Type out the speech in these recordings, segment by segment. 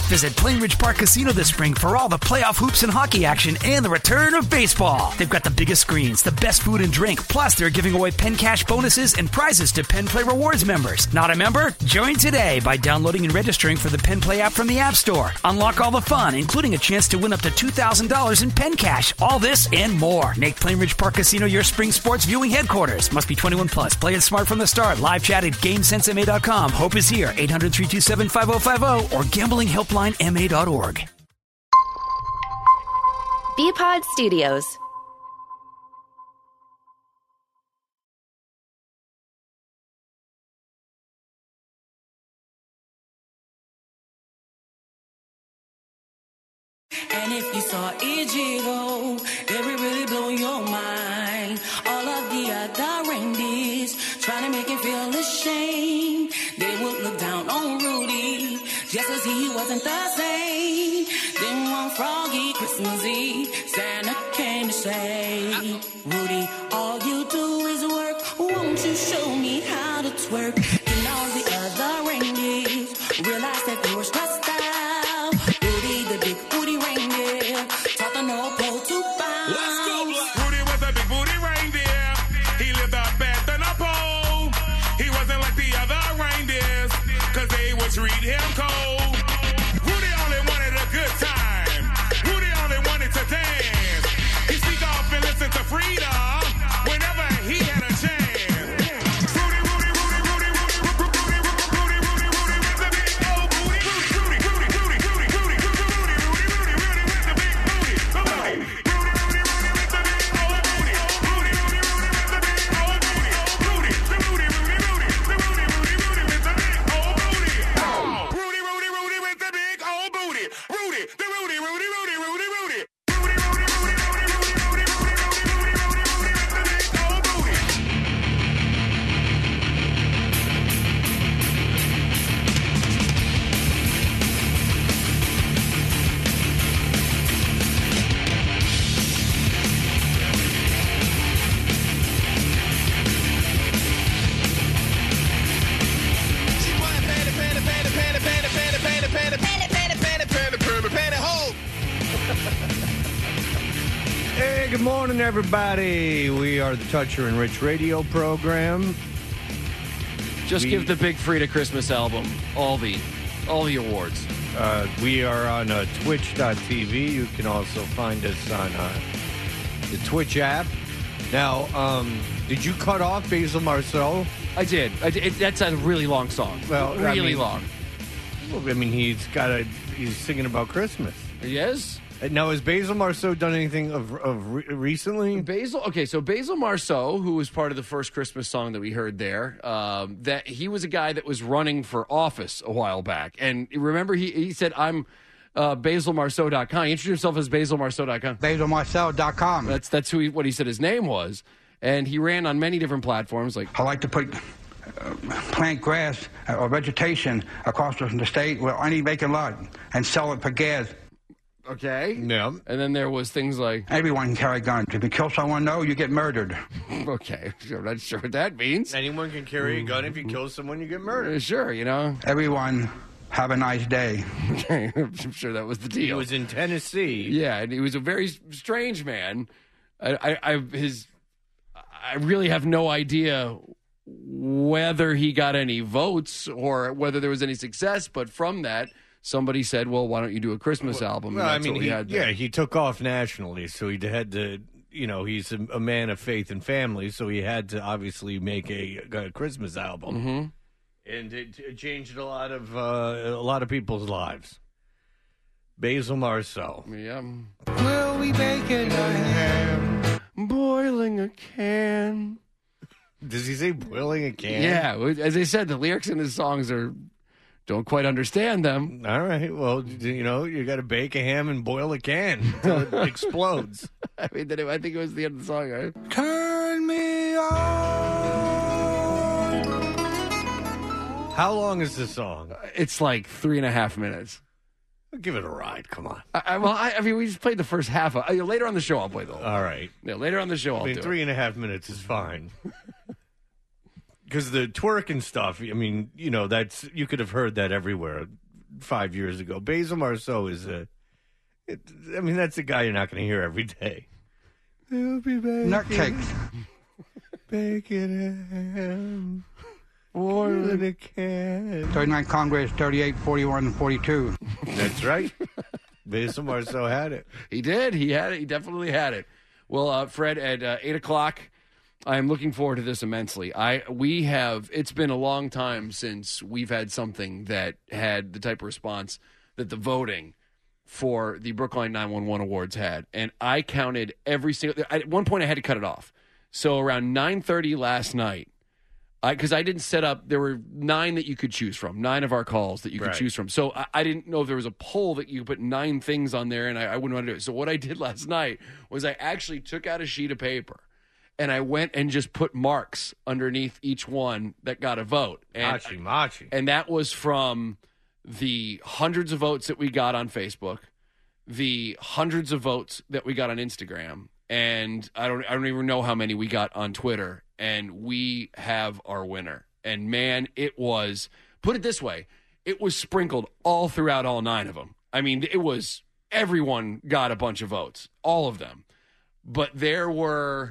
Visit Plainridge Park Casino this spring for all the playoff hoops and hockey action and the return of baseball. They've got the biggest screens, the best food and drink, plus they're giving away Penn Cash bonuses and prizes to Penn Play Rewards members. Not a member? Join today by downloading and registering for the Penn Play app from the App Store. Unlock all the fun, including a chance to win up to $2,000 in Penn Cash. All this and more. Make Plainridge Park Casino your spring sports viewing headquarters. Must be 21 plus. Play it smart from the start. Live chat at GameSenseMA.com. Hope is here. 800-327-5050 or gamblinghelplinema.org. Bpod Studios. And if you saw Ichigo, it would really blow your mind. All of the other reindeers trying to make him feel ashamed. They would look down on Rudy just as he wasn't the same. Then one froggy Christmas Eve, Santa came to say, Rudy, all you do is work. Won't you show me how to twerk? And all the other reindeers realized that they were stressed out. Rudy, the big booty reindeer, taught the North Pole to bounce. Let's go, Rudy was a big booty reindeer. He lived up at the North Pole. He wasn't like the other reindeers, cause they would treat him cold. Rudy only wanted a good time. Rudy only wanted to dance. He sneak off and listen to Frida whenever he had a chance. Hey, good morning, everybody. We are the Toucher and Rich radio program. Just give the Big Frida Christmas album all the awards. We are on Twitch.tv. You can also find us on the Twitch app. Now, did you cut off Basil Marceau? I did. That's a really long song. Well, really long. Well, I mean, he's singing about Christmas. He is? Now, has Basil Marceau done anything recently? So Basil Marceau, who was part of the first Christmas song that we heard there, that he was a guy that was running for office a while back. And remember, he said, I'm BasilMarceau.com. He introduced himself as BasilMarceau.com. BasilMarceau.com. That's what he said his name was. And he ran on many different platforms. Like I like to put plant grass or vegetation across the state where any vacant lot and sell it for gas. Okay. Yeah. And then there was things like... Everyone can carry guns. If you kill someone, no, you get murdered. Okay. I'm not sure what that means. Anyone can carry a gun. If you kill someone, you get murdered. Sure, you know. Everyone, have a nice day. Okay. I'm sure that was the deal. He was in Tennessee. Yeah, and he was a very strange man. I really have no idea whether he got any votes or whether there was any success, but from that... Somebody said, well, why don't you do a Christmas album? Well, I mean, he took off nationally, so he had to, he's a man of faith and family, so he had to obviously make a Christmas album. Mm-hmm. And it changed a lot of people's lives. Basil Marceau. Yeah. We'll be baking a ham. Boiling a can. Does he say boiling a can? Yeah. As I said, the lyrics in his songs don't quite understand them. All right. Well, you got to bake a ham and boil a can until it explodes. I mean, I think it was the end of the song, right? Turn me on. How long is the song? It's like 3.5 minutes. Give it a ride. Come on. I mean, we just played the first half. Later on the show, I'll play the whole. All right. Yeah, later on the show, I'll do 3.5 minutes is fine. Because the twerking stuff, I mean, that's you could have heard that everywhere. 5 years ago. Basil Marceau is that's a guy you're not going to hear every day. They'll be back. Nutcakes. Bacon or in a can. 39 Congress, 38, 41, and 42. That's right. Basil Marceau had it. He did. He had it. He definitely had it. Well, Fred, at 8 o'clock, I'm looking forward to this immensely. It's been a long time since we've had something that had the type of response that the voting for the Brookline 911 Awards had. And I counted every single, at one point I had to cut it off. So around 9:30 last night, because I didn't set up, there were 9 that you could choose from, 9 of our calls that you could choose from. So I didn't know if there was a poll that you could put 9 things on there, and I wouldn't want to do it. So what I did last night was I actually took out a sheet of paper, and I went and just put marks underneath each one that got a vote. And, Machi. And that was from the hundreds of votes that we got on Facebook, the hundreds of votes that we got on Instagram, and I don't even know how many we got on Twitter. And we have our winner. And man, it was, put it this way, it was sprinkled all throughout all 9 of them. I mean, it was, everyone got a bunch of votes, all of them. But there were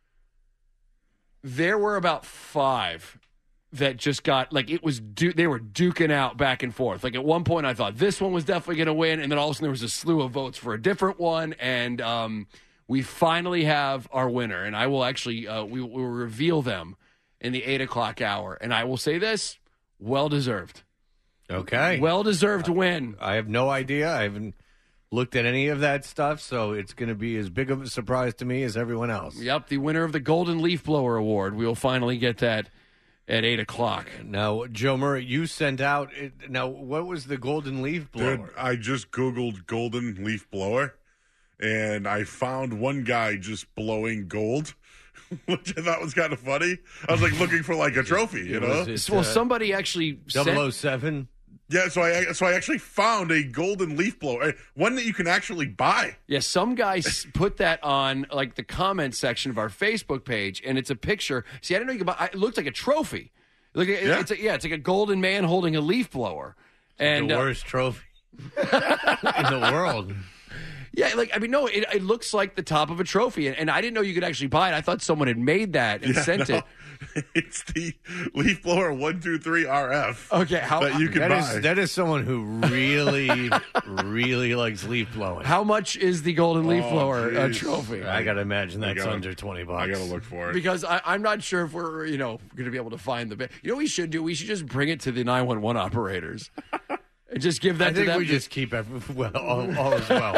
about 5 that just got, like, it was, they were duking out back and forth. Like, at one point I thought this one was definitely going to win, and then all of a sudden there was a slew of votes for a different one, and we finally have our winner, and I will actually, we will reveal them in the 8 o'clock hour. And I will say this, well-deserved. Okay. Well-deserved win. I have no idea. I haven't looked at any of that stuff, so it's going to be as big of a surprise to me as everyone else. Yep, the winner of the Golden Leaf Blower Award. We will finally get that at 8 o'clock. Now, Joe Murray, you sent out, now, what was the Golden Leaf Blower? Dude, I just Googled Golden Leaf Blower. And I found one guy just blowing gold, which I thought was kind of funny. I was like looking for like a trophy, you know? Well, somebody actually 007? Yeah, so I actually found a golden leaf blower, one that you can actually buy. Yeah, some guy put that on like the comment section of our Facebook page, and it's a picture. See, I didn't know you could buy. It looked like a trophy. It's like a golden man holding a leaf blower, and the worst trophy in the world. Yeah, no, it looks like the top of a trophy, and I didn't know you could actually buy it. I thought someone had made that and sent it. It's the Leaf Blower 123 RF. Okay, that you can buy. That is someone who really, really likes leaf blowing. How much is the Golden Leaf Blower trophy? I got to imagine that's under $20. I got to look for it. Because I'm not sure if we're, going to be able to find the... You know what we should do? We should just bring it to the 911 operators. And just give that to them. I think we just keep all as well.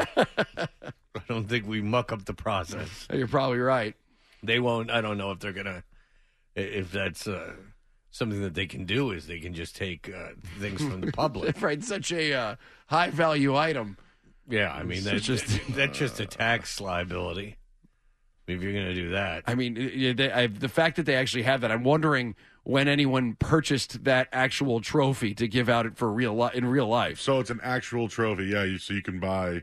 I don't think we muck up the process. You're probably right. They won't. I don't know if they're going to, if that's something that they can do, is they can just take things from the public. Right, such a high-value item. Yeah, I mean, that's just a tax liability if you're going to do that. I mean, the fact that they actually have that, I'm wondering when anyone purchased that actual trophy to give out it for in real life. So it's an actual trophy, yeah. So you can buy,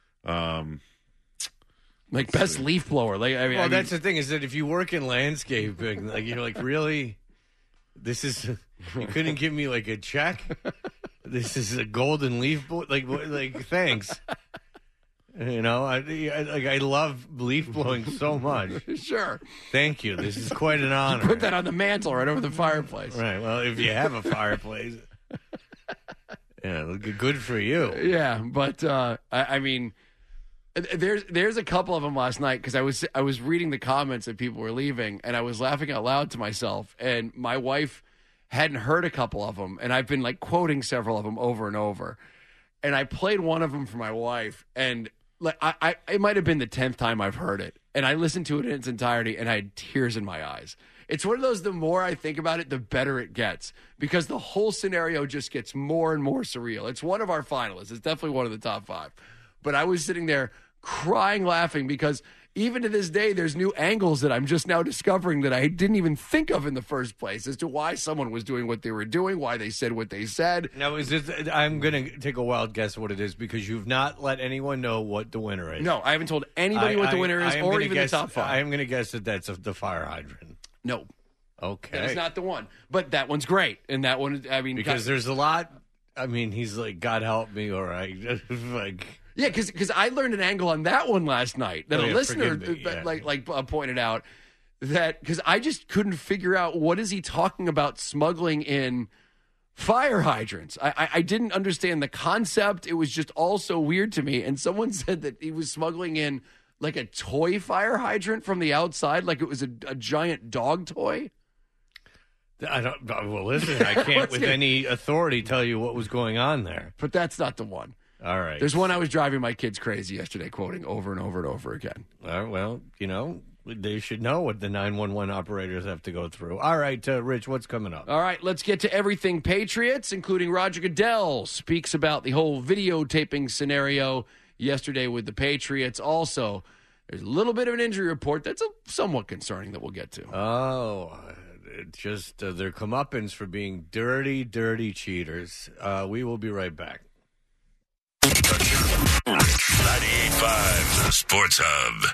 like best leaf blower. That's the thing is that if you work in landscaping, like you're like, really, this is you couldn't give me like a check. This is a golden leaf blower. Like thanks. I love leaf blowing so much. Sure. Thank you. This is quite an honor. Put that on the mantle right over the fireplace. Right. Well, if you have a fireplace, yeah, good for you. Yeah, but I mean, there's a couple of them last night because I was reading the comments that people were leaving, and I was laughing out loud to myself. And my wife hadn't heard a couple of them, and I've been like quoting several of them over and over. And I played one of them for my wife, and it might have been the 10th time I've heard it, and I listened to it in its entirety, and I had tears in my eyes. It's one of those, the more I think about it, the better it gets, because the whole scenario just gets more and more surreal. It's one of our finalists. It's definitely one of the top 5. But I was sitting there crying, laughing, because even to this day, there's new angles that I'm just now discovering that I didn't even think of in the first place as to why someone was doing what they were doing, why they said what they said. Now, I'm going to take a wild guess what it is, because you've not let anyone know what the winner is. No, I haven't told anybody what the winner is, or even the top 5. I am going to guess that that's the fire hydrant. No. Okay. That is not the one. But that one's great. And that one, I mean... Because there's a lot... I mean, he's like, God help me, or I like. Yeah, because I learned an angle on that one last night that a listener pointed out that because I just couldn't figure out what is he talking about smuggling in fire hydrants. I didn't understand the concept. It was just all so weird to me. And someone said that he was smuggling in like a toy fire hydrant from the outside, like it was a giant dog toy. I don't. Well, listen, I can't with any authority tell you what was going on there. But that's not the one. All right. There's one I was driving my kids crazy yesterday, quoting over and over and over again. Well, they should know what the 911 operators have to go through. All right, Rich, what's coming up? All right, let's get to everything Patriots, including Roger Goodell speaks about the whole videotaping scenario yesterday with the Patriots. Also, there's a little bit of an injury report that's somewhat concerning that we'll get to. Oh, just their comeuppance for being dirty, dirty cheaters. We will be right back. 98.5, the Sports Hub.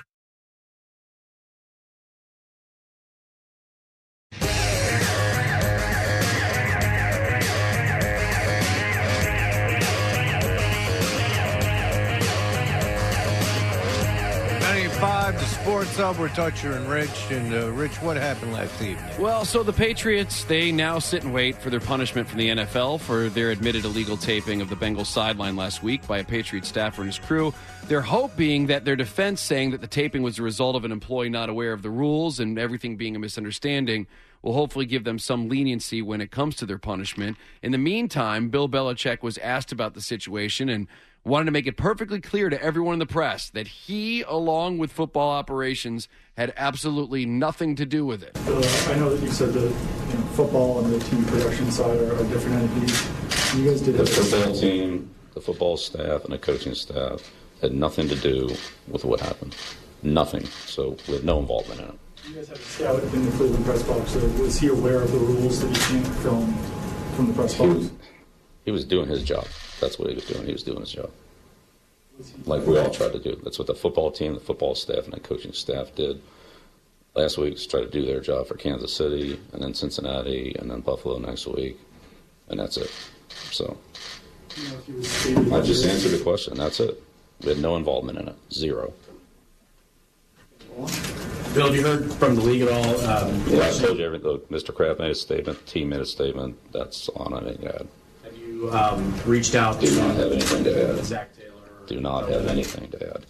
The Sports Hub, we're Toucher and Rich. And Rich, what happened last evening? Well, so the Patriots, they now sit and wait for their punishment from the NFL for their admitted illegal taping of the Bengals sideline last week by a Patriots staffer and his crew. Their hope being that their defense saying that the taping was the result of an employee not aware of the rules and everything being a misunderstanding will hopefully give them some leniency when it comes to their punishment. In the meantime, Bill Belichick was asked about the situation and wanted to make it perfectly clear to everyone in the press that he, along with football operations, had absolutely nothing to do with it. I know that you said that football and the team production side are different entities. You guys did the football team, the football staff, and the coaching staff had nothing to do with what happened. Nothing. So we had no involvement in it. You guys had a scout in the Cleveland press box. So was he aware of the rules that you can't film from the press box? He was doing his job. That's what he was doing. He was doing his job. Like we all tried to do. That's what the football team, the football staff, and the coaching staff did last week, is try to do their job for Kansas City, and then Cincinnati, and then Buffalo next week, and that's it. So I just answered the question. That's it. We had no involvement in it. Zero. Bill, have you heard from the league at all? Yeah, I told you everything. Look, Mr. Kraft made a statement. The team made a statement. That's all I need to add. Have you reached out to Do not have anything to add. Zach Taylor? Do not have anything to add.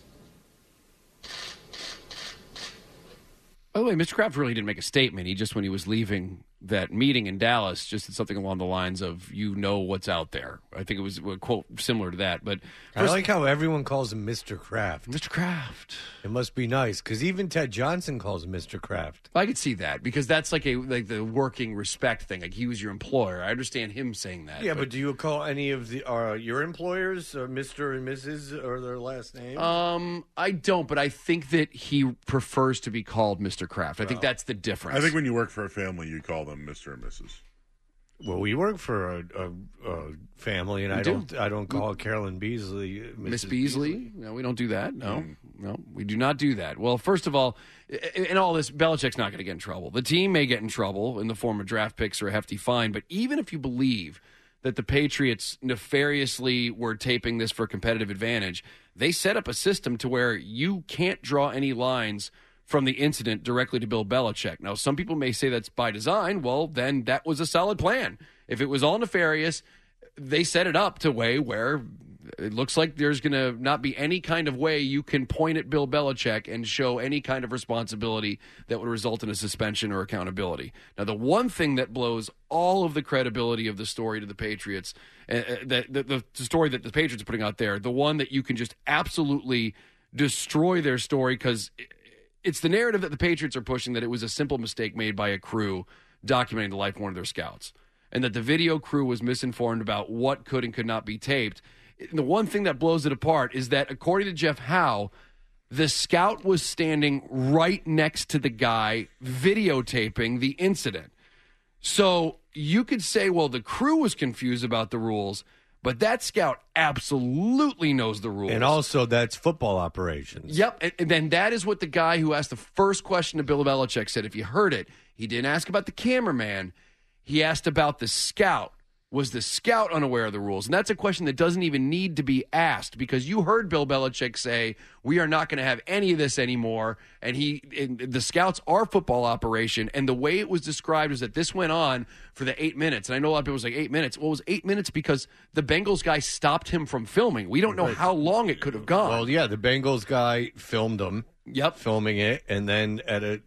By the way, Mr. Kraft really didn't make a statement. He just, when he was leaving that meeting in Dallas, just said something along the lines of, you know what's out there. I think it was a quote similar to that. But I like how everyone calls him Mr. Kraft. Mr. Kraft. It must be nice, because even Ted Johnson calls him Mr. Kraft. I could see that, because that's like the working respect thing. Like, he was your employer. I understand him saying that. Yeah, but do you call any of your employers Mr. and Mrs. or their last name? I don't, but I think that he prefers to be called Mr. Kraft. I think that's the difference. I think when you work for a family, you call them Mr. and Mrs. Well, we work for a family, and I don't call Carolyn Beasley Miss Beasley. No, we don't do that. No, we do not do that. Well, first of all, in all this, Belichick's not going to get in trouble. The team may get in trouble in the form of draft picks or a hefty fine, but even if you believe that the Patriots nefariously were taping this for a competitive advantage, they set up a system to where you can't draw any lines from the incident directly to Bill Belichick. Now, some people may say that's by design. Well, then that was a solid plan. If it was all nefarious, they set it up to a way where it looks like there's going to not be any kind of way you can point at Bill Belichick and show any kind of responsibility that would result in a suspension or accountability. Now, the one thing that blows all of the credibility of the story to the Patriots, the story that the Patriots are putting out there, the one that you can just absolutely destroy their story, because it's the narrative that the Patriots are pushing, that it was a simple mistake made by a crew documenting the life of one of their scouts, and that the video crew was misinformed about what could and could not be taped. The one thing that blows it apart is that, according to Jeff Howe, the scout was standing right next to the guy videotaping the incident. So you could say, well, the crew was confused about the rules, but that scout absolutely knows the rules. And also, that's football operations. Yep. And then that is what the guy who asked the first question to Bill Belichick said. If you heard it, he didn't ask about the cameraman. He asked about the scout, Was the scout unaware of the rules? And that's a question that doesn't even need to be asked, because you heard Bill Belichick say, we are not going to have any of this anymore. And the scouts are football operation. And the way it was described is that this went on for the 8 minutes. And I know a lot of people was like 8 minutes. Well, it was 8 minutes because the Bengals guy stopped him from filming. We don't know how long it could have gone. Well, yeah, the Bengals guy filmed him. Yep. Filming it, and then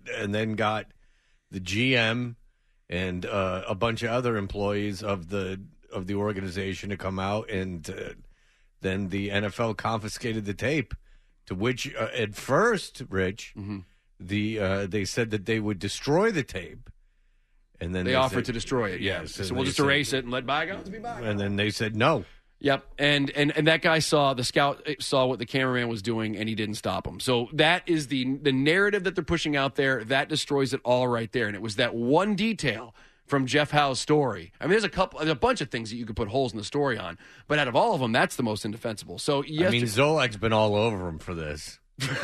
got the GM and a bunch of other employees of the organization to come out, and then the NFL confiscated the tape. To which, at first, Rich, they said that they would destroy the tape, and then they offered to destroy it. Yes, so we'll just erase it and let bygones be bygones. And then they said no. Yep, and that guy the scout saw what the cameraman was doing, and he didn't stop him. So that is the narrative that they're pushing out there. That destroys it all right there. And it was that one detail from Jeff Howe's story. I mean, there's a bunch of things that you could put holes in the story on, but out of all of them, that's the most indefensible. So I mean, Zolak's been all over him for this.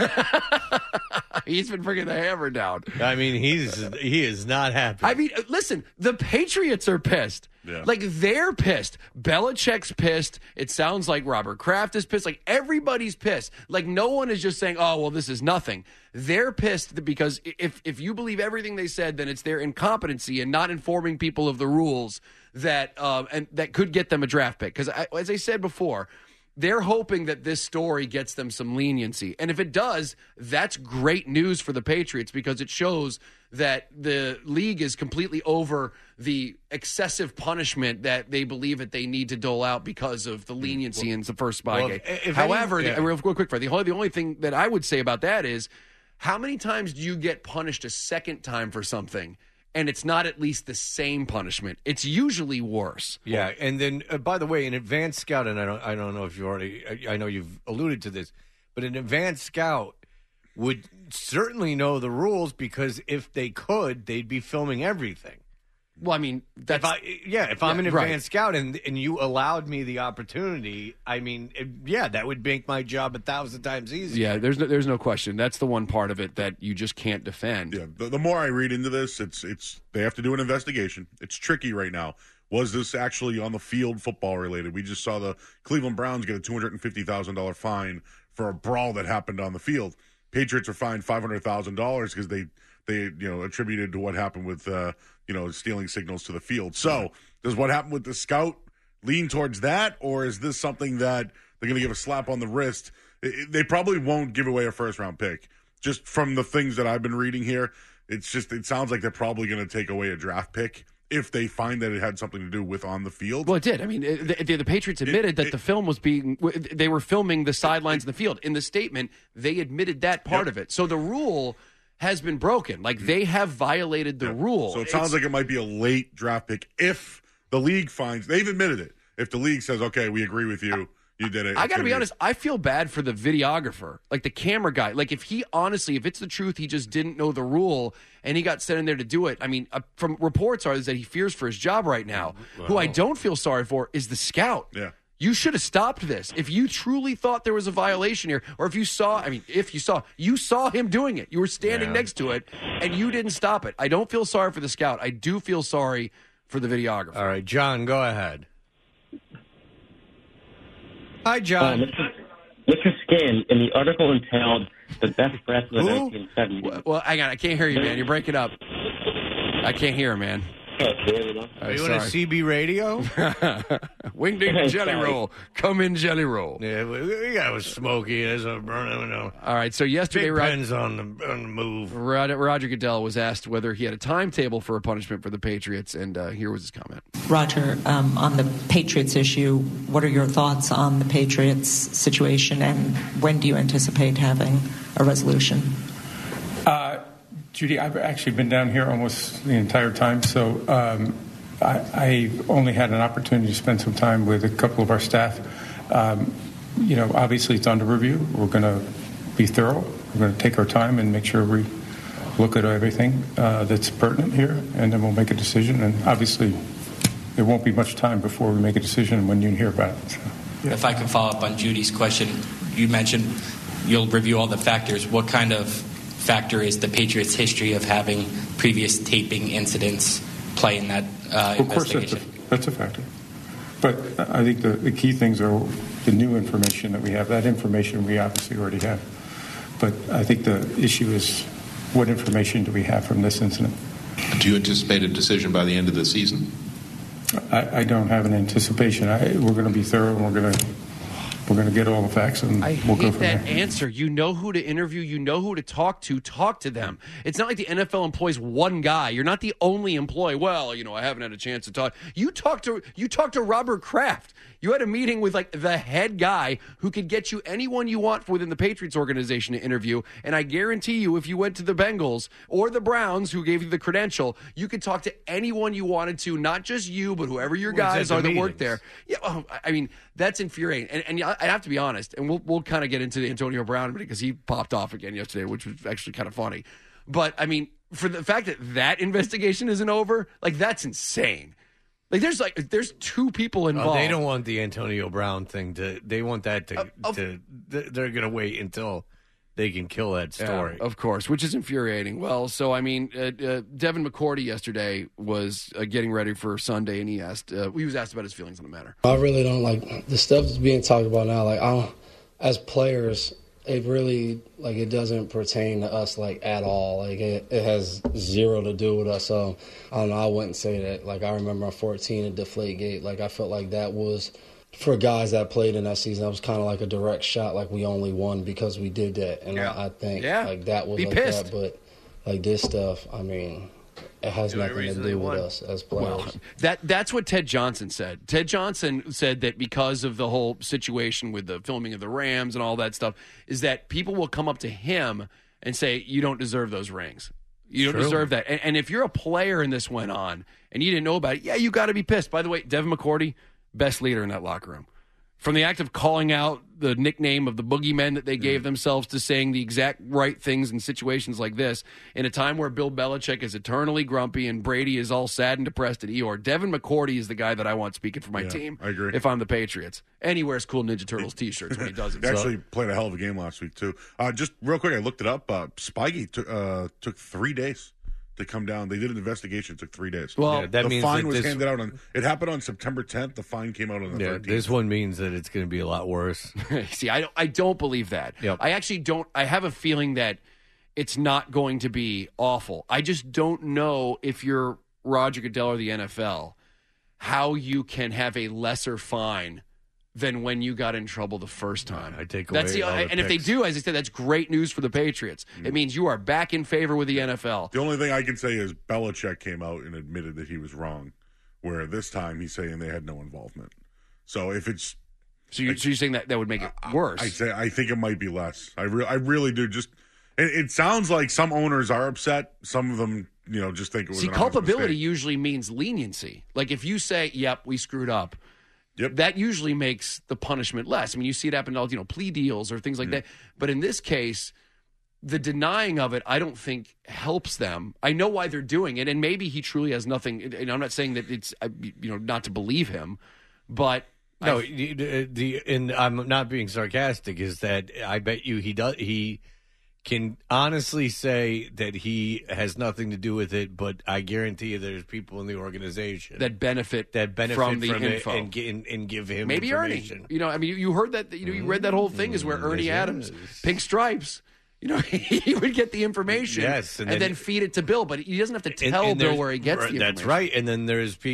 He's been bringing the hammer down. I mean, he is not happy. I mean, listen, the Patriots are pissed. Yeah. Like, they're pissed. Belichick's pissed. It sounds like Robert Kraft is pissed. Like, everybody's pissed. Like, no one is just saying, oh, well, this is nothing. They're pissed because if you believe everything they said, then it's their incompetency and not informing people of the rules that and that could get them a draft pick. Because, as I said before, they're hoping that this story gets them some leniency. And if it does, that's great news for the Patriots, because it shows that the league is completely over the excessive punishment that they believe that they need to dole out because of the leniency in the first Spygate. However, real quick, Fred, the only thing that I would say about that is, how many times do you get punished a second time for something and it's not at least the same punishment? It's usually worse. Yeah, and then, by the way, an advanced scout, and I don't know if you already, I know you've alluded to this, but an advanced scout would certainly know the rules, because if they could, they'd be filming everything. Well, I mean, that's... If I'm an advanced scout and you allowed me the opportunity, I mean, that would make my job 1,000 times easier. Yeah, there's no question. That's the one part of it that you just can't defend. Yeah, the more I read into this, it's they have to do an investigation. It's tricky right now. Was this actually on the field football related? We just saw the Cleveland Browns get a $250,000 fine for a brawl that happened on the field. Patriots are fined $500,000 because they attributed to what happened with stealing signals to the field. So does what happened with the scout lean towards that, or is this something that they're going to give a slap on the wrist? They probably won't give away a first-round pick. Just from the things that I've been reading here, it sounds like they're probably going to take away a draft pick if they find that it had something to do with on the field. Well, it did. I mean, the Patriots admitted that the film was they were filming the sidelines in the field. In the statement, they admitted that part of it. So the rule has been broken. Like, they have violated the rule. So it sounds like it might be a late draft pick if the league finds, they've admitted it. If the league says, okay, we agree with you, you did it. I got to be honest, I feel bad for the videographer, like the camera guy. Like, if it's the truth, he just didn't know the rule and he got sent in there to do it. I mean, from reports are that he fears for his job right now. Wow. Who I don't feel sorry for is the scout. Yeah. You should have stopped this. If you truly thought there was a violation here, or you saw him doing it. You were standing next to it, and you didn't stop it. I don't feel sorry for the scout. I do feel sorry for the videographer. All right, John, go ahead. Hi, John. Mr. Skin, in the article entitled The Best Wrestler of the 1970s. Well, hang on. I can't hear you, man. You're breaking up. I can't hear him, man. Are you on a CB radio? Wing ding jelly roll. Come in jelly roll. Yeah, we got Smokey. There's a burn. All right, so yesterday, Big Ben's on the move. Roger Goodell was asked whether he had a timetable for a punishment for the Patriots, and here was his comment. Roger, on the Patriots issue, what are your thoughts on the Patriots situation, and when do you anticipate having a resolution? Judy, I've actually been down here almost the entire time, so I only had an opportunity to spend some time with a couple of our staff. Obviously it's under review. We're going to be thorough. We're going to take our time and make sure we look at everything that's pertinent here, and then we'll make a decision. And obviously there won't be much time before we make a decision when you hear about it. So, yeah. If I can follow up on Judy's question, you mentioned you'll review all the factors. What kind of factor is the Patriots' history of having previous taping incidents play in that investigation? Of course, that's a factor. But I think the key things are the new information that we have. That information we obviously already have. But I think the issue is what information do we have from this incident? Do you anticipate a decision by the end of the season? I don't have an anticipation. We're going to be thorough, and we're going to get all the facts, and we'll go from there. I hate that answer. You know who to interview. You know who to talk to. Talk to them. It's not like the NFL employs one guy. You're not the only employee. Well, I haven't had a chance to talk. You talked to Robert Kraft. You had a meeting with the head guy who could get you anyone you want within the Patriots organization to interview. And I guarantee you, if you went to the Bengals or the Browns, who gave you the credential, you could talk to anyone you wanted to, not just you, but whoever your guys are that work there. Yeah, I mean, that's infuriating. And I have to be honest, and we'll kind of get into the Antonio Brown because he popped off again yesterday, which was actually kind of funny. But I mean, for the fact that investigation isn't over, that's insane. There's two people involved. Oh, they don't want the Antonio Brown thing they want that they're going to wait until they can kill that story. Yeah, of course, which is infuriating. Well, so, I mean, Devin McCourty yesterday was getting ready for Sunday, and he was asked about his feelings on the matter. I really don't like the stuff that's being talked about now. As players, it really, it doesn't pertain to us, at all. It has zero to do with us. So, I don't know, I wouldn't say that. I remember 14 at Deflategate. I felt like that was, for guys that played in that season, that was kind of like a direct shot, we only won because we did that. And I think, that was pissed. that. But, this stuff, I mean, it has nothing to do with us as players. Well, that's what Ted Johnson said. Ted Johnson said that because of the whole situation with the filming of the Rams and all that stuff, is that people will come up to him and say, you don't deserve those rings. You don't deserve that. And if you're a player and this went on and you didn't know about it, you got to be pissed. By the way, Devin McCourty, best leader in that locker room. From the act of calling out the nickname of the boogeymen that they gave themselves to saying the exact right things in situations like this, in a time where Bill Belichick is eternally grumpy and Brady is all sad and depressed at Eeyore, Devin McCourty is the guy that I want speaking for my team. I agree. If I'm the Patriots. And he wears cool Ninja Turtles T-shirts when he does it. He actually played a hell of a game last week, too. Just real quick, I looked it up. Spygate took 3 days to come down. They did an investigation. It took 3 days. Well, that the means fine that was this, handed out on. It happened on September 10th. The fine came out on the 13th. This one means that it's going to be a lot worse. See, I don't believe that. Yep. I actually don't. I have a feeling that it's not going to be awful. I just don't know if you're Roger Goodell or the NFL, how you can have a lesser fine than when you got in trouble the first time. I take away and if they do, as I said, that's great news for the Patriots. It means you are back in favor with the NFL. The only thing I can say is Belichick came out and admitted that he was wrong, where this time he's saying they had no involvement. So if it's... So you're saying that would make it worse? I think it might be less. I really do. Just it sounds like some owners are upset. Some of them, just think it was an honest culpability mistake. usually means leniency. If you say, yep, we screwed up, Yep. that usually makes the punishment less. I mean, you see it happen to all, plea deals or things like that. But in this case, the denying of it, I don't think helps them. I know why they're doing it, and maybe he truly has nothing. And I'm not saying that it's not to believe him, but no. And I'm not being sarcastic. Is that I bet you he can honestly say that he has nothing to do with it, but I guarantee you there's people in the organization that benefit from the info and give him maybe information. Ernie. You heard that. You read that whole thing is where Ernie Adams, Pink Stripes. He would get the information, yes, and then feed it to Bill, but he doesn't have to tell Bill where he gets the information. That's right. And then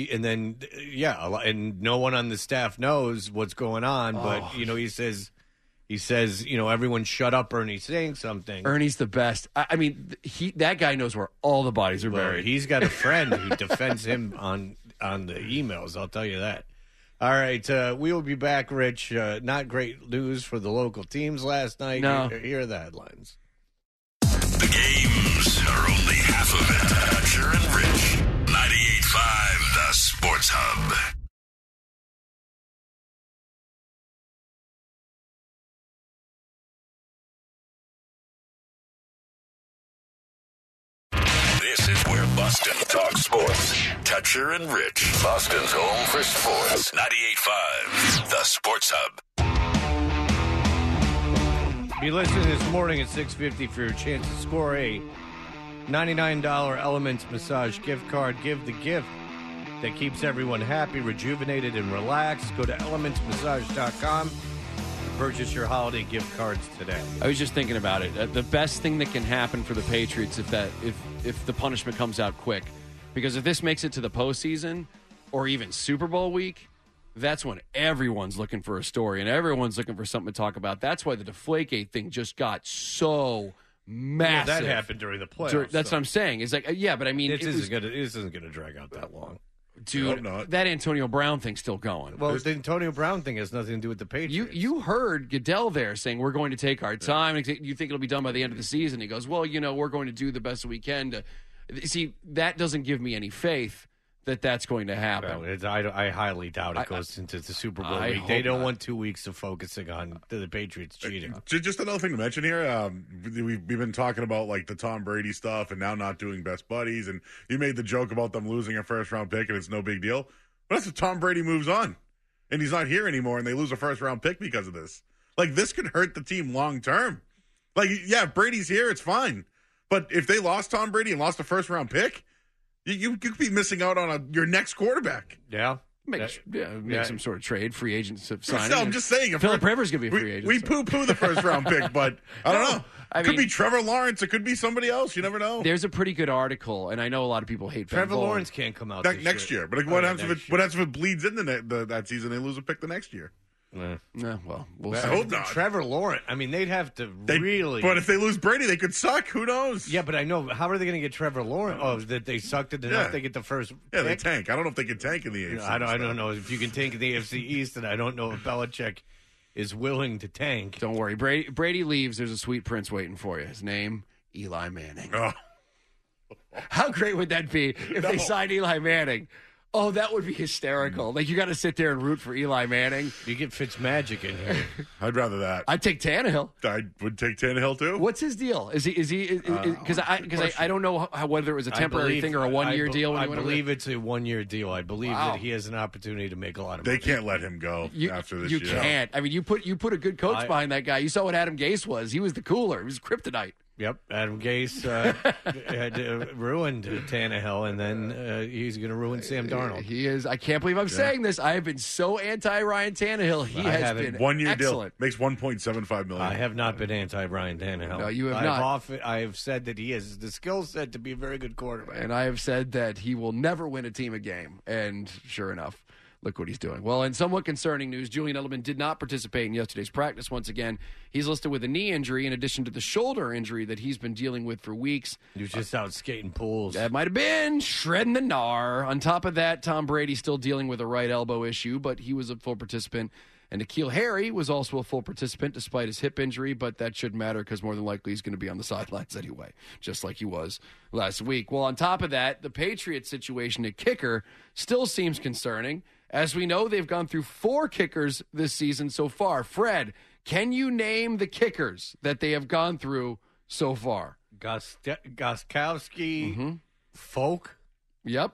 and no one on the staff knows what's going on, but He says, everyone shut up, Ernie's saying something. Ernie's the best. I mean, that guy knows where all the bodies are buried. He's got a friend who defends him on the emails, I'll tell you that. All right, we will be back, Rich. Not great news for the local teams last night. No. Here are the headlines. The games are only half of it. Thatcher and Rich. 98.5, the Sports Hub. This is where Boston talks sports. Toucher and Rich. Boston's home for sports. 98.5, the Sports Hub. Be listening this morning at 6:50 for your chance to score a $99 Elements Massage gift card. Give the gift that keeps everyone happy, rejuvenated, and relaxed. Go to elementsmassage.com. Purchase your holiday gift cards today. I was just thinking about it. The best thing that can happen for the Patriots if the punishment comes out quick, because if this makes it to the postseason or even Super Bowl week, that's when everyone's looking for a story and everyone's looking for something to talk about. That's why the Deflategate thing just got so massive. Well, that happened during the playoffs. That's what I'm saying. It's like, yeah, but I mean, this isn't going to drag out that long. Dude, that Antonio Brown thing's still going. Well, the Antonio Brown thing has nothing to do with the Patriots. You heard Goodell there saying, we're going to take our time. You think it'll be done by the end of the season? He goes, well, we're going to do the best we can. See, that doesn't give me any faith that that's going to happen. No, I highly doubt it goes into the Super Bowl week. They don't want 2 weeks of focusing on the Patriots cheating. Just another thing to mention here. We've been talking about like the Tom Brady stuff and now not doing best buddies. And you made the joke about them losing a first-round pick and it's no big deal. But that's if Tom Brady moves on and he's not here anymore and they lose a first-round pick because of this. Like, this could hurt the team long-term. Like, yeah, if Brady's here, it's fine. But if they lost Tom Brady and lost a first-round pick, you could be missing out on your next quarterback. Yeah. Make some sort of trade, free agents signing. No, I'm just saying. Philip Rivers going to be a free agent. We poo-poo the first-round pick, but I don't know. It could be Trevor Lawrence. It could be somebody else. You never know. There's a pretty good article, and I know a lot of people hate Trevor Lawrence can't come out next year. But what happens if it bleeds into that season? They lose a pick the next year. Well, we'll see. I hope not. Trevor Lawrence. I mean, they'd have to really. But if they lose Brady, they could suck. Who knows? Yeah, but I know. How are they going to get Trevor Lawrence? Oh, that they sucked it enough they get the first. Yeah, they tank. I don't know if they can tank in the AFC. I don't know if you can tank in the AFC East, and I don't know if Belichick is willing to tank. Don't worry. Brady leaves. There's a sweet prince waiting for you. His name, Eli Manning. Oh. How great would that be if they signed Eli Manning? Oh, that would be hysterical. Like, you got to sit there and root for Eli Manning. You get Fitzmagic in here. I'd rather that. I'd take Tannehill. I would take Tannehill, too. What's his deal? Is he? Because I don't know whether it was a temporary thing or a one-year deal. I believe it's a one-year deal. I believe that he has an opportunity to make a lot of money. They can't let him go after this year. You can't. I mean, you put a good coach behind that guy. You saw what Adam Gase was. He was the cooler. He was kryptonite. Yep, Adam Gase had ruined Tannehill, and then he's going to ruin Sam Darnold. He is. I can't believe I'm saying this. I have been so anti-Ryan Tannehill. He has been one-year excellent. Deal. Makes $1.75 million. I have not been anti-Ryan Tannehill. No, you have not. I have said that he has the skill set to be a very good quarterback. And I have said that he will never win a team a game. And sure enough, look what he's doing. Well, in somewhat concerning news, Julian Edelman did not participate in yesterday's practice once again. He's listed with a knee injury in addition to the shoulder injury that he's been dealing with for weeks. He was just out skating pools. That might have been shredding the gnar. On top of that, Tom Brady still dealing with a right elbow issue, but he was a full participant. And N'Keal Harry was also a full participant despite his hip injury, but that shouldn't matter because more than likely he's going to be on the sidelines anyway, just like he was last week. Well, on top of that, the Patriots situation at kicker still seems concerning. As we know, they've gone through 4 kickers this season so far. Fred, can you name the kickers that they have gone through so far? Gostkowski, Folk. Yep.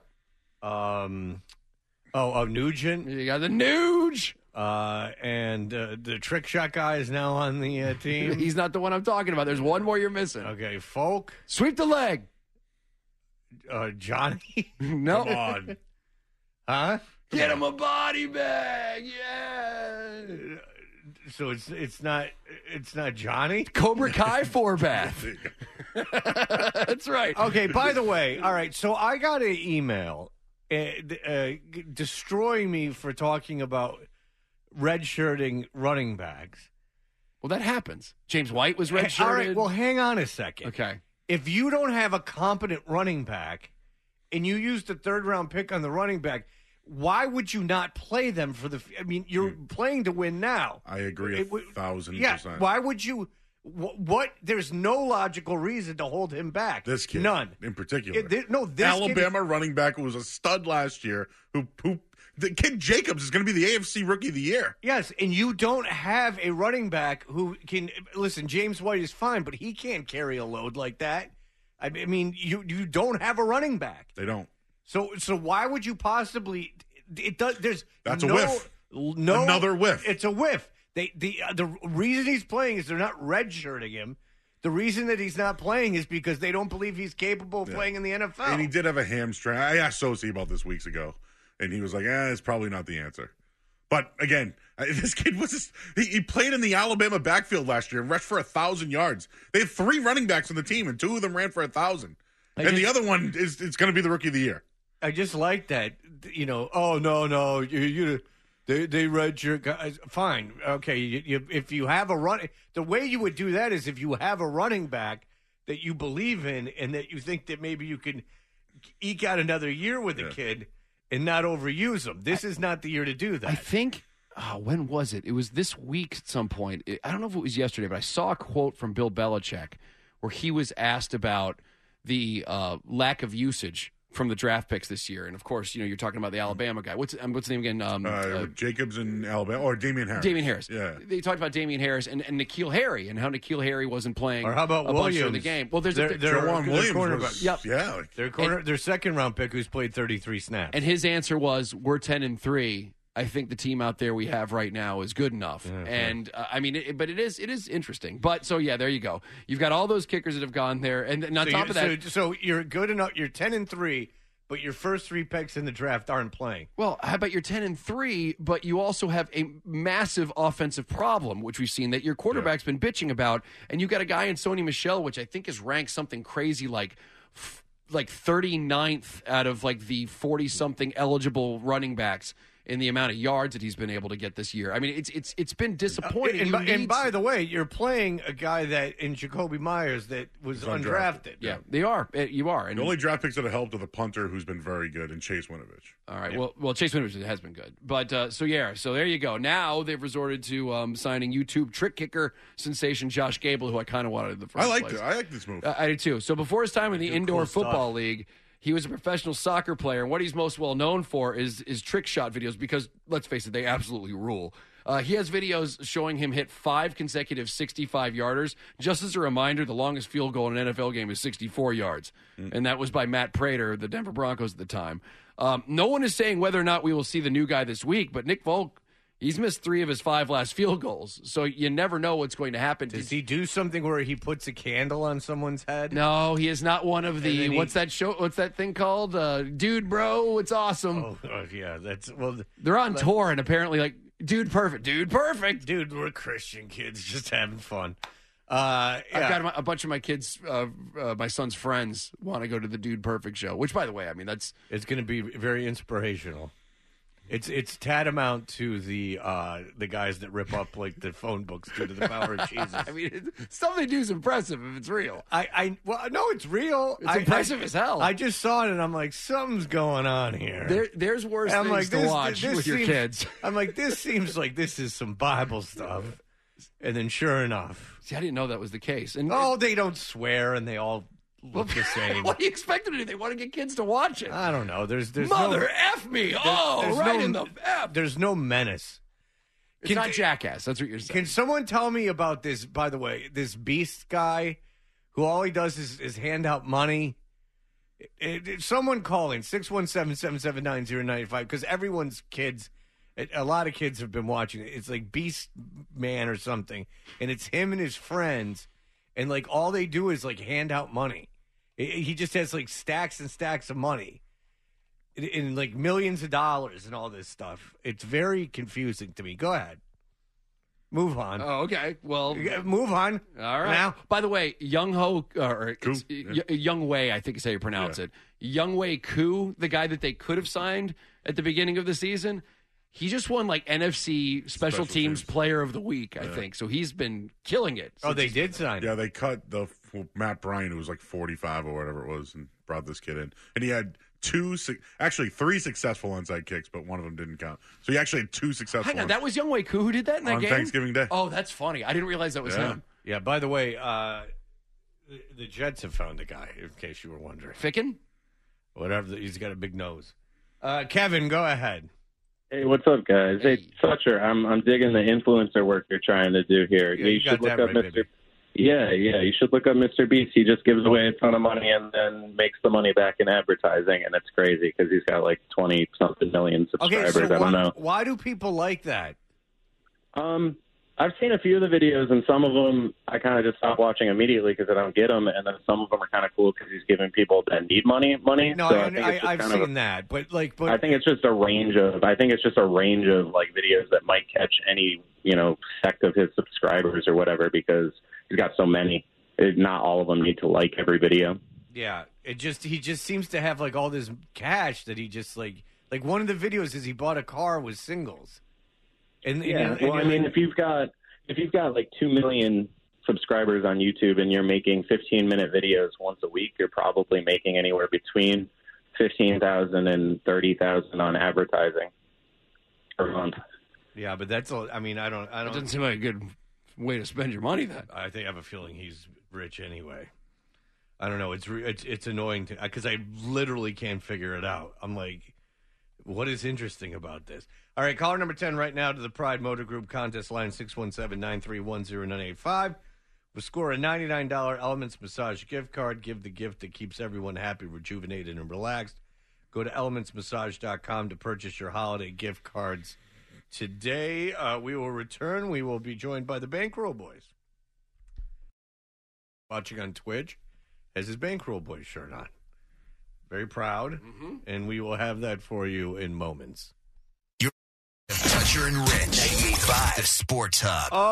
Nugent. You got the Nuge. And the trick shot guy is now on the team. He's not the one I'm talking about. There's one more you're missing. Okay, Folk. Sweep the leg. Johnny. No. Come on. Huh? Get him a body bag. Yeah. So it's not Johnny? Cobra Kai Forbath. That's right. Okay, by the way, all right, so I got an email destroying me for talking about redshirting running backs. Well, that happens. James White was redshirted. All right, well, hang on a second. Okay. If you don't have a competent running back and you use the third-round pick on the running back, why would you not play them for the – I mean, you're playing to win now. I agree 1,000%. Yeah, why would you – what? There's no logical reason to hold him back. This kid. None. In particular. This Alabama running back who was a stud last year who the kid Jacobs is going to be the AFC Rookie of the Year. Yes, and you don't have a running back who can – listen, James White is fine, but he can't carry a load like that. I mean, you don't have a running back. They don't. So why would you possibly? It does. That's a whiff. No, another whiff. It's a whiff. The reason he's playing is they're not redshirting him. The reason that he's not playing is because they don't believe he's capable of playing in the NFL. And he did have a hamstring. I asked Sosi about this weeks ago. And he was like, it's probably not the answer. But again, this kid was he played in the Alabama backfield last year and rushed for 1,000 yards. They had 3 running backs on the team, and 2 of them ran for 1,000. And the other one is going to be the rookie of the year. I just like that. Oh no, they read your guys. Fine, okay. If you have a the way you would do that is if you have a running back that you believe in and that you think that maybe you can eke out another year with a kid and not overuse them. This is not the year to do that. I think, when was it? It was this week at some point. I don't know if it was yesterday, but I saw a quote from Bill Belichick where he was asked about the lack of usage from the draft picks this year. And, of course, you're talking about the Alabama guy. What's his name again? Jacobs in Alabama, or Damian Harris. Damian Harris. Yeah. They talked about Damian Harris and N'Keal Harry and how N'Keal Harry wasn't playing or how about a Williams? bunch of the game. Well, there's Jawan Williams. Their second-round pick who's played 33 snaps. And his answer was, we're 10-3. I think the team out there we have right now is good enough. Yeah, and but it is interesting. But so there you go. You've got all those kickers that have gone there, and on top of that, so you're good enough. You're 10-3, but your first 3 picks in the draft aren't playing. Well, how about you're 10-3, but you also have a massive offensive problem, which we've seen that your quarterback's been bitching about, and you got a guy in Sony Michel, which I think is ranked something crazy like 39th out of like the 40-something eligible running backs in the amount of yards that he's been able to get this year. I mean, it's been disappointing. And by the way, you're playing a guy that in Jacoby Myers that was undrafted. Yeah, they are. You are. And the only draft picks that have helped are the punter who's been very good and Chase Winovich. All right. Yeah. Well, Chase Winovich has been good. But so there you go. Now they've resorted to signing YouTube trick kicker sensation Josh Gable, who I kind of wanted in the first place. I like this move. I do too. So before his time in the Indoor Football League, he was a professional soccer player, and what he's most well known for is trick shot videos because, let's face it, they absolutely rule. He has videos showing him hit 5 consecutive 65-yarders. Just as a reminder, the longest field goal in an NFL game is 64 yards, and that was by Matt Prater, the Denver Broncos at the time. No one is saying whether or not we will see the new guy this week, but Nick Folk, he's missed 3 of his 5 last field goals, so you never know what's going to happen. Does he do something where he puts a candle on someone's head? No, he is not one of the. What's that thing called? Dude, bro, it's awesome. Oh yeah, they're on tour and apparently dude, perfect, dude. We're Christian kids just having fun. I've got a bunch of my kids, my son's friends, want to go to the Dude Perfect show. Which, by the way, I mean it's going to be very inspirational. It's tantamount to the guys that rip up like the phone books due to the power of Jesus. I mean, stuff they do is impressive if it's real. No, it's real. It's impressive as hell. I just saw it and I'm like, something's going on here. There's worse things to watch with your kids. I'm like, this seems like this is some Bible stuff. And then sure enough. See, I didn't know that was the case. And they don't swear and they all look the same. What do you expect them to do? They want to get kids to watch it. I don't know. There's Mother F me. In the F. There's no menace. It's not Jackass. That's what you're saying. Can someone tell me about this, by the way, this Beast guy who all he does is hand out money? Someone call in 617-779-095 because everyone's kids, a lot of kids have been watching it. It's like Beast Man or something. And it's him and his friends. And, all they do is, hand out money. He just has, stacks and stacks of money. In millions of dollars and all this stuff. It's very confusing to me. Go ahead. Move on. Oh, okay. Well, move on. All right. Now, by the way, Young Wei, I think is how you pronounce it. Young Wei Koo, the guy that they could have signed at the beginning of the season, he just won NFC Special Teams Player of the Week, I think. So he's been killing it. Oh, they did sign him. Yeah, they cut Matt Bryant, who was 45 or whatever it was, and brought this kid in. And he had 3 successful onside kicks, but one of them didn't count. So he actually had 2 successful. Hang on, that was Young Wei Koo who did that in that game? On Thanksgiving Day. Oh, that's funny. I didn't realize that was him. Yeah, by the way, the Jets have found a guy, in case you were wondering. Ficken? Whatever, he's got a big nose. Kevin, go ahead. Hey, what's up, guys? Hey, Sutcher, I'm digging the influencer work you're trying to do here. Yeah, you should look up Mr. Baby. Yeah, you should look up Mr. Beast. He just gives away a ton of money and then makes the money back in advertising, and it's crazy because he's got 20-something million subscribers. Okay, so I don't know. Why do people like that? I've seen a few of the videos, and some of them I kind of just stop watching immediately because I don't get them, and then some of them are kind of cool because he's giving people that need money. No, so I've seen that, but I think it's just a range of like videos that might catch any sect of his subscribers or whatever because he's got so many. Not all of them need to like every video. Yeah, he just seems to have like all this cash that he just like one of the videos is he bought a car with singles. And if you've got like 2 million subscribers on YouTube and you're making 15-minute videos once a week, you're probably making anywhere between $15,000 and $30,000 on advertising per month. Yeah, but that's all. I mean, I don't. It doesn't seem like a good way to spend your money. Then I have a feeling he's rich anyway. I don't know. It's annoying because I literally can't figure it out. I'm like, what is interesting about this? All right, caller number 10 right now to the Pride Motor Group contest line 617-931-0985. We'll score a $99 Elements Massage gift card. Give the gift that keeps everyone happy, rejuvenated, and relaxed. Go to elementsmassage.com to purchase your holiday gift cards today. We will return. We will be joined by the Bankroll Boys. Watching on Twitch has his Bankroll Boys shirt on. Very proud, and we will have that for you in moments. Toucher and Rich, 98.5, the Sports Hub.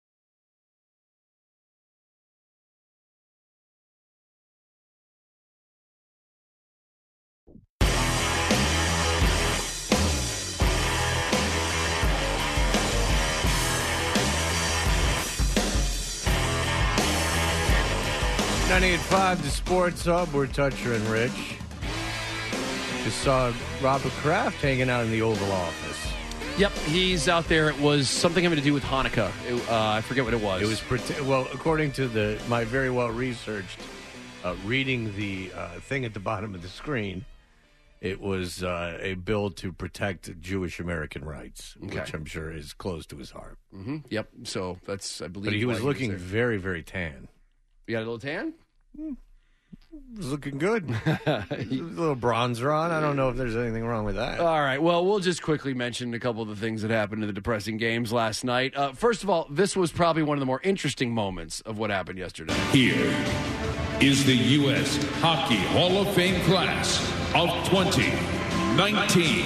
.98.5, the Sports Hub. We're Toucher and Rich. Just saw Robert Kraft hanging out in the Oval Office. Yep, he's out there. It was something having to do with Hanukkah. I forget what it was. It was according to my very well researched reading the thing at the bottom of the screen. It was a bill to protect Jewish American rights, which I'm sure is close to his heart. Mm-hmm. Yep. So that's, I believe. But he was looking very, very tan. You got a little tan? Was looking good. A little bronzer on. I don't know if there's anything wrong with that. All right. Well, we'll just quickly mention a couple of the things that happened in the depressing games last night. First of all, this was probably one of the more interesting moments of what happened yesterday. Here is the U.S. Hockey Hall of Fame class of 2019.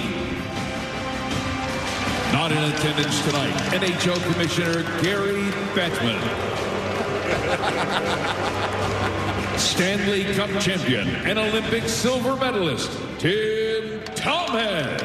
Not in attendance tonight, NHL Commissioner Gary Bettman. Stanley Cup champion and Olympic silver medalist, Tim Thomas.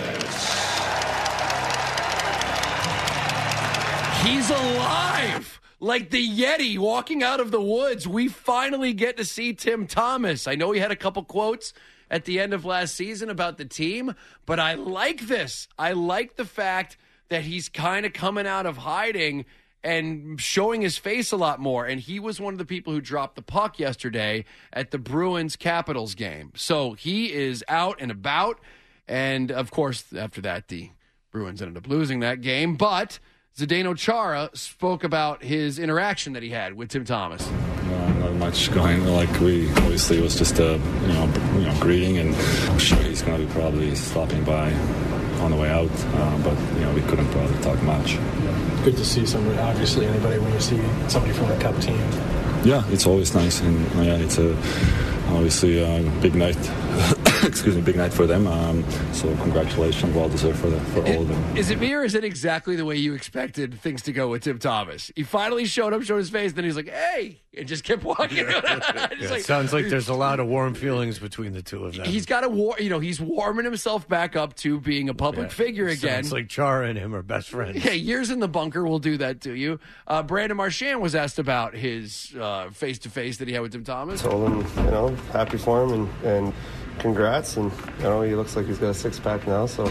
He's alive! Like the Yeti walking out of the woods. We finally get to see Tim Thomas. I know he had a couple quotes at the end of last season about the team, but I like this. I like the fact that he's kind of coming out of hiding and showing his face a lot more. And he was one of the people who dropped the puck yesterday at the Bruins-Capitals game. So he is out and about. And, of course, after that, the Bruins ended up losing that game. But Zdeno Chara spoke about his interaction that he had with Tim Thomas. Not much going. We obviously it was just a greeting, and I'm sure he's going to be probably stopping by on the way out. But we couldn't probably talk much. Good to see somebody. Obviously, anybody when you see somebody from the Cup team. Yeah, it's always nice, and it's obviously a big night. Excuse me, big night for them. So congratulations, well deserved for all of them. Is it me, or is it exactly the way you expected things to go with Tim Thomas? He finally showed his face, then he's like, "Hey," and just kept walking. It sounds like there's a lot of warm feelings between the two of them. He's got he's warming himself back up to being a public figure again. Sounds like Chara and him are best friends. Yeah, years in the bunker will do that to you. Brandon Marchand was asked about his face-to-face that he had with Tim Thomas. Told him, happy for him and congrats, and he looks like he's got a six-pack now, so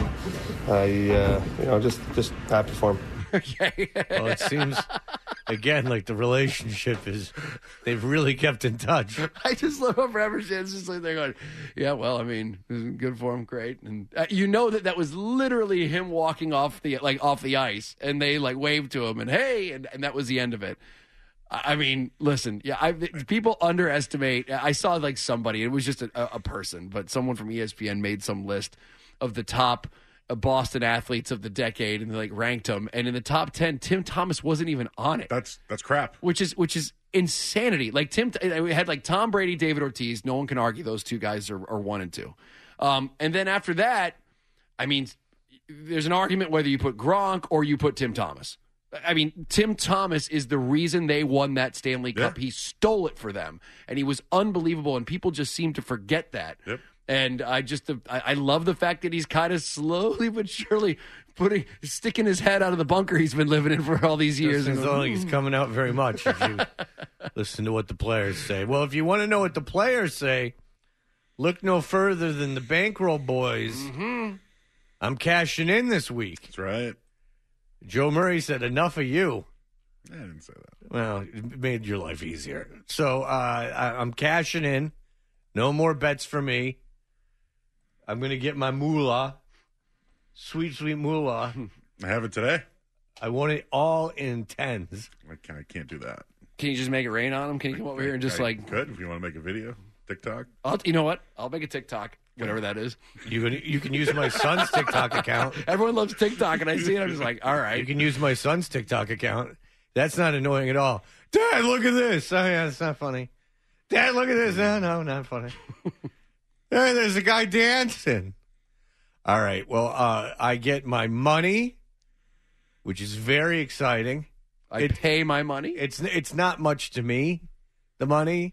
just happy for him. Okay. Well, it seems again like the relationship they've really kept in touch. I just love how Marchand's just like they're going, yeah, well, I mean, good for him, great, and that was literally him walking off the ice, and they waved to him and hey, and that was the end of it. I mean, listen, people underestimate. I saw somebody, it was just a person, but someone from ESPN made some list of the top Boston athletes of the decade, and they like ranked them. And in the top 10, Tim Thomas wasn't even on it. That's crap. Which is insanity. Like we had like Tom Brady, David Ortiz. No one can argue those two guys are 1 and 2. And then after that, I mean, there's an argument whether you put Gronk or you put Tim Thomas. I mean, Tim Thomas is the reason they won that Stanley Cup. He stole it for them, and he was unbelievable, and people just seem to forget that. Yep. And I love the fact that he's kind of slowly but surely sticking his head out of the bunker he's been living in for all these years. Doesn't sound like he's coming out very much if you listen to what the players say. Well, if you want to know what the players say, look no further than the Bankroll Boys. Mm-hmm. I'm cashing in this week. That's right. Joe Murray said, enough of you. I didn't say that. Well, it made your life easier. So I'm cashing in. No more bets for me. I'm going to get my moolah. Sweet, sweet moolah. I have it today. I want it all in tens. I can't do that. Can you just make it rain on him? Can you come over here and just Good, if you want to make a video. TikTok. You know what? I'll make a TikTok. Whatever that is. You can use my son's TikTok account. Everyone loves TikTok, and I see it. I'm just like, all right. You can use my son's TikTok account. That's not annoying at all. Dad, look at this. Oh, yeah, it's not funny. Dad, look at this. No, not funny. Hey, there's a guy dancing. All right. Well, I get my money, which is very exciting. I pay my money? It's not much to me, the money.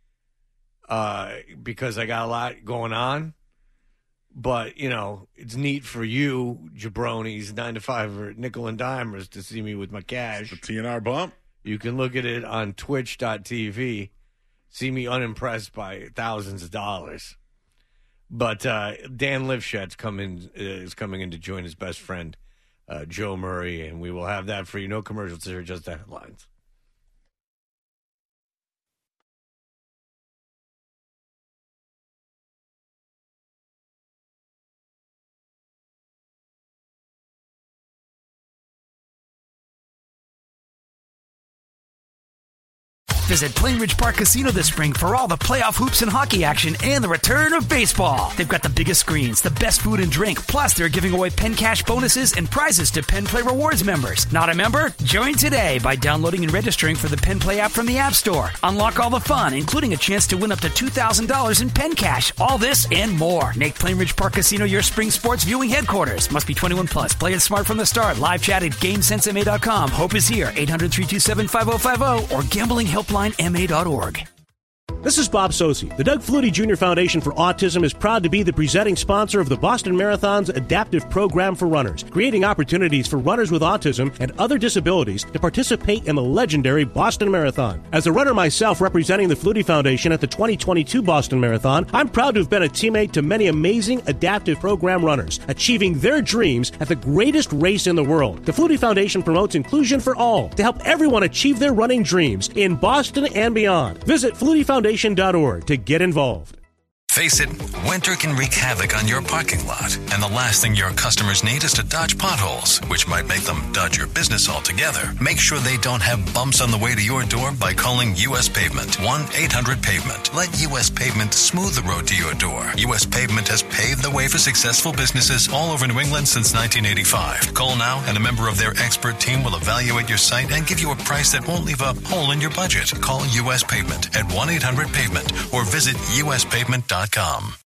Because I got a lot going on. But, it's neat for you, jabronis, 9 to 5 or nickel and dimers to see me with my cash. The TNR bump. You can look at it on twitch.tv. See me unimpressed by thousands of dollars. But Dan Lifshat's is coming in to join his best friend, Joe Murray, and we will have that for you. No commercials here, just the headlines. Visit Plainridge Park Casino this spring for all the playoff hoops and hockey action and the return of baseball. They've got the biggest screens, the best food and drink, plus they're giving away Penn Cash bonuses and prizes to Penn Play Rewards members. Not a member? Join today by downloading and registering for the Penn Play app from the App Store. Unlock all the fun, including a chance to win up to $2,000 in Penn Cash. All this and more. Make Plainridge Park Casino your spring sports viewing headquarters. Must be 21 plus. Play it smart from the start. Live chat at GameSenseMA.com. Hope is here. 800-327-5050 or gamblinghelplinema.org. This is Bob Sosi. The Doug Flutie Jr. Foundation for Autism is proud to be the presenting sponsor of the Boston Marathon's adaptive program for runners, creating opportunities for runners with autism and other disabilities to participate in the legendary Boston Marathon. As a runner myself representing the Flutie Foundation at the 2022 Boston Marathon, I'm proud to have been a teammate to many amazing adaptive program runners, achieving their dreams at the greatest race in the world. The Flutie Foundation promotes inclusion for all to help everyone achieve their running dreams in Boston and beyond. Visit FlutieFoundation.org to get involved. Face it, winter can wreak havoc on your parking lot, and the last thing your customers need is to dodge potholes, which might make them dodge your business altogether. Make sure they don't have bumps on the way to your door by calling U.S. Pavement, 1-800-PAVEMENT. Let U.S. Pavement smooth the road to your door. U.S. Pavement has paved the way for successful businesses all over New England since 1985. Call now, and a member of their expert team will evaluate your site and give you a price that won't leave a hole in your budget. Call U.S. Pavement at 1-800-PAVEMENT or visit uspavement.com.